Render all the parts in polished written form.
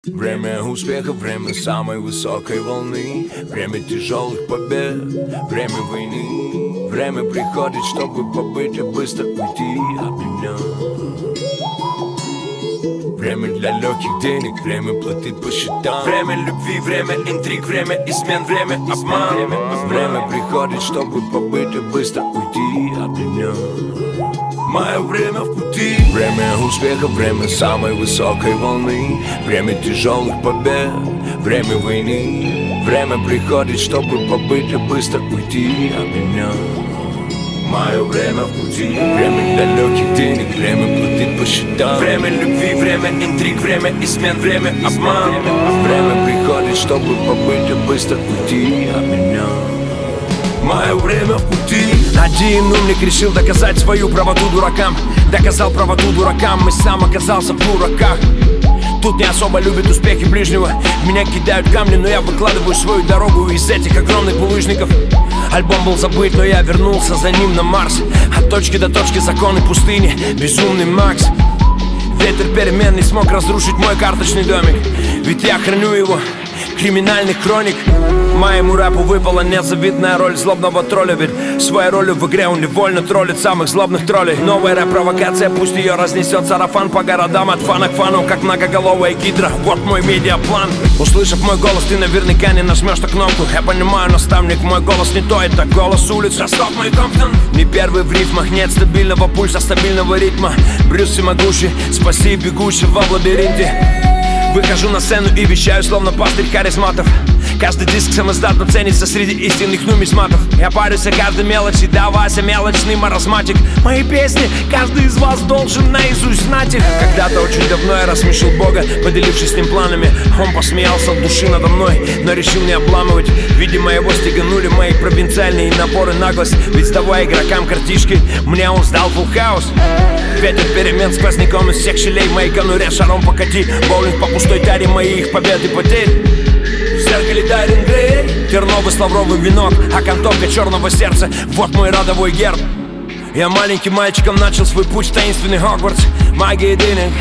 Время успеха, время самой высокой волны, время тяжелых побед, время войны. Время приходит, чтобы побыть и быстро уйти от меня. Время для легких денег, время платить по счетам. Время любви, время интриг, время измен, время обман. Время приходит, чтобы побыть и быстро уйти от меня. Мое время в пути. Время успеха, время самой высокой волны, время тяжелых побед, время войны. Время приходит, чтобы побыть и быстро уйти от меня. Мое время в пути. Время для легких денег, время платить по счетам. Время любви, время интриг, время измен, время обман. Время приходит, чтобы побыть и быстро уйти от меня. Мое время в пути. Один умник решил доказать свою правоту дуракам. Доказал правоту дуракам и сам оказался в дураках. Тут не особо любят успехи ближнего. В меня кидают камни, но я выкладываю свою дорогу из этих огромных булыжников. Альбом был забыт, но я вернулся за ним на Марс. От точки до точки законы пустыни. Безумный Макс. Ветер перемен не смог разрушить мой карточный домик. Ведь я храню его, криминальных хроник. Моему рэпу выпала незавидная роль злобного тролля. Ведь своей ролью в игре он невольно троллит самых злобных троллей. Новая рэп-провокация, пусть ее разнесет сарафан по городам. От фана к фану, как многоголовая гидра. Вот мой медиаплан. Услышав мой голос, ты наверняка не нажмешь на кнопку. Я понимаю, наставник, мой голос не то, это голос улиц. Ростов, мой Комптон. Не первый в рифмах, нет стабильного пульса, стабильного ритма. Брюс всемогущий, спаси бегущего в лабиринте. Выхожу на сцену и вещаю, словно пастырь харизматов. Каждый диск самоздатно ценится среди истинных нумизматов. Я парюсь о каждой мелочи, да, Вася мелочный маразматик. Мои песни, каждый из вас должен наизусть знать их. Когда-то очень давно я рассмешил Бога, поделившись с ним планами. Он посмеялся от души надо мной, но решил не обламывать. Видимо, его стеганули мои провинциальные напоры, наглость. Ведь сдавая игрокам картишки, мне он сдал full house. Ветер перемен сквозняком из всех щелей моей конуре шаром покати. Боулинг по пустой таре моих побед и потерь. В зеркале Дарин Грей, терновый лавровый венок, окантовка черного сердца, вот мой родовой герб. Я маленьким мальчиком начал свой путь в таинственный Хогвартс. Магия денег,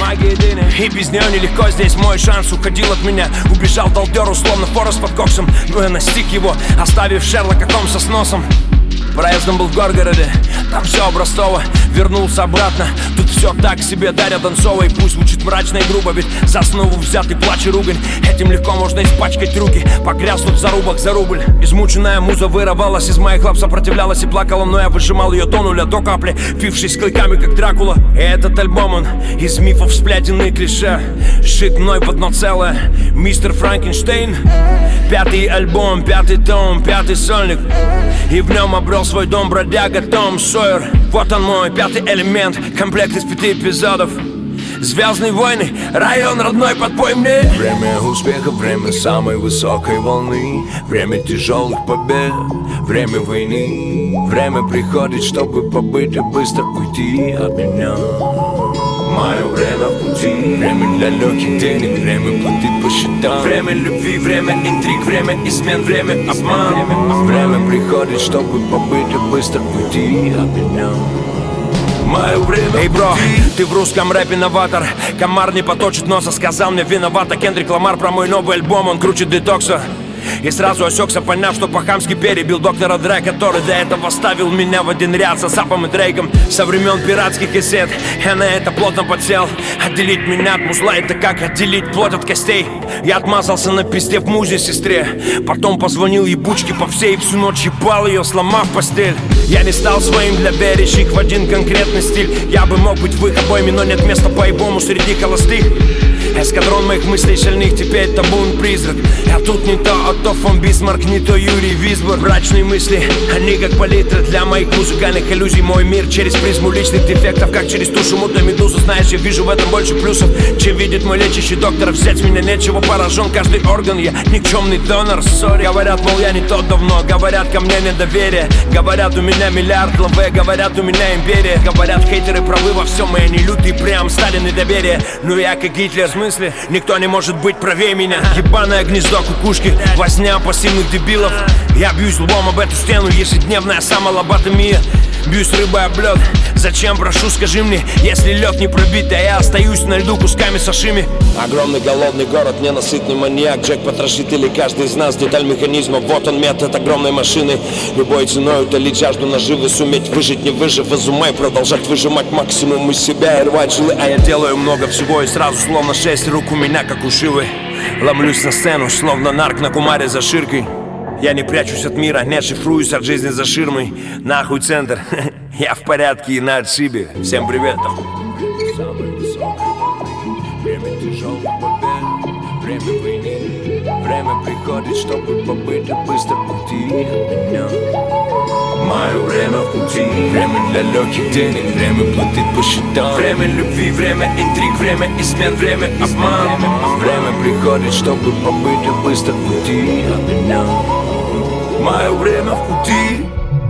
и без нее нелегко, здесь мой шанс уходил от меня. Убежал толпер, условно Форест под коксом, но я настиг его, оставив Шерлока Холмса с носом. Проездом был в Горгороде, там все образцово. Вернулся обратно, тут все так себе. Дарья Донцова, и пусть звучит мрачно и грубо, ведь за основу взятый плач и ругань. Этим легко можно испачкать руки, погрязнуть в зарубах за рубль. Измученная муза вырывалась из моих лап, сопротивлялась и плакала, но я выжимал ее до нуля, до капли, впившись клыками, как Дракула. И этот альбом, он из мифов сплетенный клише, сшит мной в одно целое, мистер Франкенштейн. Пятый альбом, пятый том, пятый сольник, и в нем обрел свой дом бродяга Том Сойер. Вот он мой пятый элемент, комплект из 5 эпизодов. Звездные войны, район родной, подпой мне. Время успеха, время самой высокой волны, время тяжелых побед, время войны. Время приходит, чтобы побыть и быстро уйти от меня. Мое время в пути. Время для легких денег, время платить по счетам. Время любви, время интриг, время измен, время обман. Время приходит, чтобы побыть и быстро уйти от меня. Мое время. Эй, бро, ты в русском рэпе новатор. Комар не поточит носа, сказал мне виновата. Кендрик Ламар про мой новый альбом, он круче детокса. И сразу осекся, поняв, что по-хамски перебил доктора Дре, который до этого ставил меня в один ряд с Асапом и Дрейком. Со времен пиратских кассет я на это плотно подсел. Отделить меня от музла — это как отделить плоть от костей. Я отмазался на пизде в музе сестре, потом позвонил ебучке по всей, всю ночь ебал ее, сломав постель. Я не стал своим для верящих в один конкретный стиль. Я бы мог быть в их обойме, но нет места по-ебому среди холостых. Эскадрон моих мыслей шальных, теперь табун призрак. Я тут не то Отто фон Бисмарк, не то Юрий Висбор. Мрачные мысли, они как палитра для моих музыкальных иллюзий. Мой мир через призму личных дефектов, как через тушу мутной медузы. Знаешь, я вижу в этом больше плюсов, чем видит мой лечащий доктор. Взять с меня нечего, поражен каждый орган, я никчемный донор. Сори, говорят, мол, я не тот давно. Говорят, ко мне недоверие. Говорят, у меня миллиард лаве. Говорят, у меня империя. Говорят, хейтеры правы во всем, и они лютые прям Сталин и доверие. Но я как Гитлер, в смысле, никто не может быть правее меня. Ебаное гнездо кукушки, возня пассивных дебилов. Я бьюсь лбом об эту стену, ежедневная самолобатомия. Бьюсь рыбой об лед. Зачем, прошу, скажи мне, если лед не пробит, а я остаюсь на льду кусками сашими. Огромный голодный город, ненасытный маньяк, джек-потрошитель, и каждый из нас деталь механизма. Вот он, метод огромной машины. Любой ценой утолить жажду наживы, суметь выжить, не выжив из ума и продолжать выжимать максимум из себя и рвать жилы. А я делаю много всего и сразу словно 6 рук у меня как у Шивы. Ломлюсь на сцену, словно нарк на кумаре за ширкой. Я не прячусь от мира, не шифруюсь от жизни за ширмой. Нахуй центр, я в порядке и на отшибе. Всем привет. Время тяжелых побед, время войны. Время приходит, чтобы побыть и быстро уйти от меня. Мое время в пути, время для легких денег, время платить по счетам. Время любви, время интриг, время измен, время обман. Время приходит, чтобы побыть и быстро уйти от меня. Мое время в пути.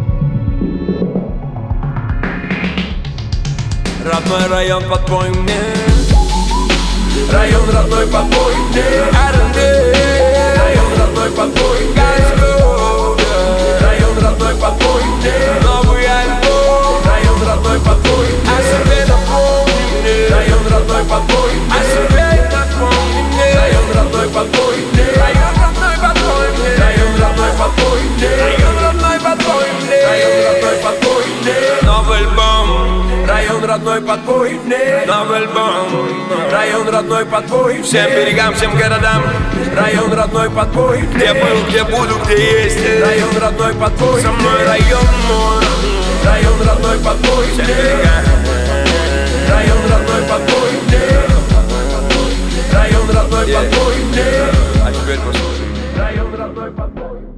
Родной район под бой мне. Район родной под бой мне. Район родной под бой мне. Район родной под бой мне. Новый альбом. Район родной под бой мне. О себе напомни мне. Район родной под бой мне. О себе напомни мне. Район родной под бой мне. Район родной под бой мне. Район родной под бой мне. Район родной под бой мне. Район родной под бой мне. Новый альбом. Район родной под бой мне. Новый альбом. Район родной под бой мне. Всем берегам, всем городам. Район родной под бой мне. Где был, где буду, где есть. Район родной под бой Со мной район мой. Район родной под бой Всем мне. берегам. Район родной под бой мне. Район родной под бой мне. А теперь послушай. Район родной под бой.